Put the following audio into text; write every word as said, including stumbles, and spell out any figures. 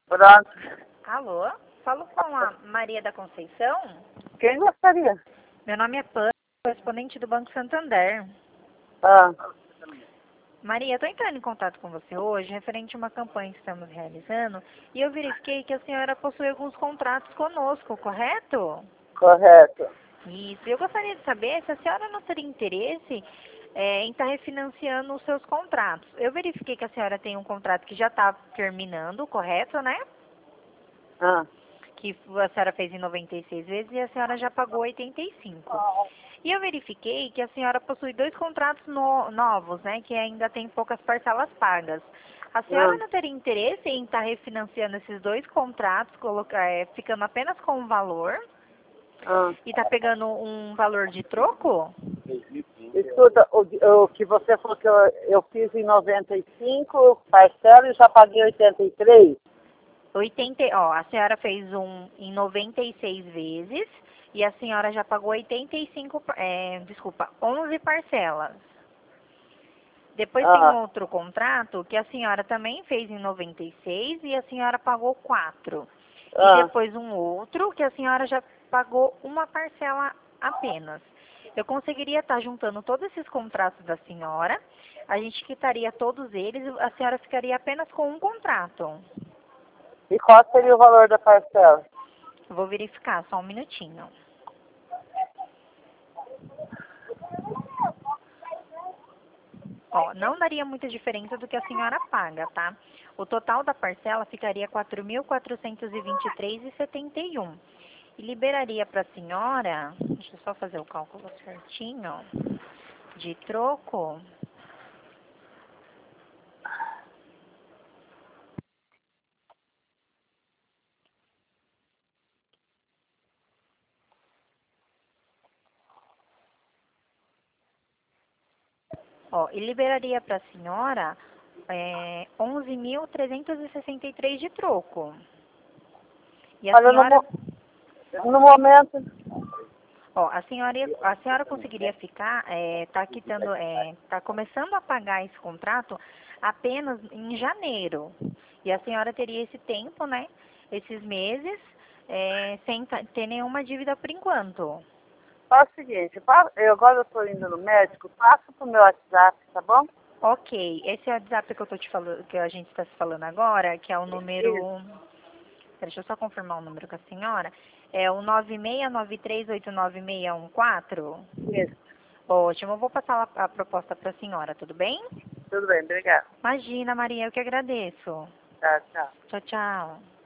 Pronto. Alô? Falo com a Maria da Conceição? Quem gostaria? Meu nome é Pan, correspondente do Banco Santander. Ah, Maria, estou entrando em contato com você hoje referente a uma campanha que estamos realizando e eu verifiquei que a senhora possui alguns contratos conosco, correto? correto. Isso. Eu gostaria de saber se a senhora não teria interesse é, em estar refinanciando os seus contratos. Eu verifiquei que a senhora tem um contrato que já está terminando, correto, né? Ah, Que a senhora fez em noventa e seis vezes e a senhora já pagou oitenta e cinco. E eu verifiquei que a senhora possui dois contratos no- novos, né, que ainda tem poucas parcelas pagas. A senhora ah. não teria interesse em estar refinanciando esses dois contratos, colocar, é, ficando apenas com o valor ah. e tá pegando um valor de troco? Escuta, o, o que você falou que eu, eu fiz em noventa e cinco, parcela e já paguei oitenta e três. oitenta, ó, a senhora fez um em noventa e seis vezes e a senhora já pagou oitenta e cinco, é, desculpa, onze parcelas. Depois tem Ah, outro contrato que a senhora também fez em noventa e seis e a senhora pagou quatro. E ah. depois um outro que a senhora já pagou uma parcela apenas. Eu conseguiria estar juntando todos esses contratos da senhora, a gente quitaria todos eles e a senhora ficaria apenas com um contrato. E qual seria o valor da parcela? Eu vou verificar, só um minutinho. Ó, não daria muita diferença do que a senhora paga, tá? O total da parcela ficaria quatro mil quatrocentos e vinte e três reais e setenta e um. E liberaria para a senhora, deixa eu só fazer o cálculo certinho, de troco. Ó, e liberaria para a senhora é, onze mil trezentos e sessenta e três de troco. E a Olha, no, senhora, mo- no momento, ó, a senhora, a senhora conseguiria ficar, é, tá quitando, é, tá começando a pagar esse contrato apenas em janeiro. E a senhora teria esse tempo, né? Esses meses, é, sem ta- ter nenhuma dívida por enquanto. faz o seguinte, pa- eu agora estou indo no médico, passa pro meu WhatsApp, tá bom? Ok, esse é o WhatsApp que eu tô te falando, que a gente está se falando agora, que é o Isso, número. Deixa eu só confirmar o número com a senhora. É o nove seis nove três oito nove seis um quatro. isso. Ótimo, eu vou passar a a proposta para a senhora, tudo bem? Tudo bem, obrigado. Imagina, Maria, eu que agradeço. Tá, tchau. Tchau, tchau.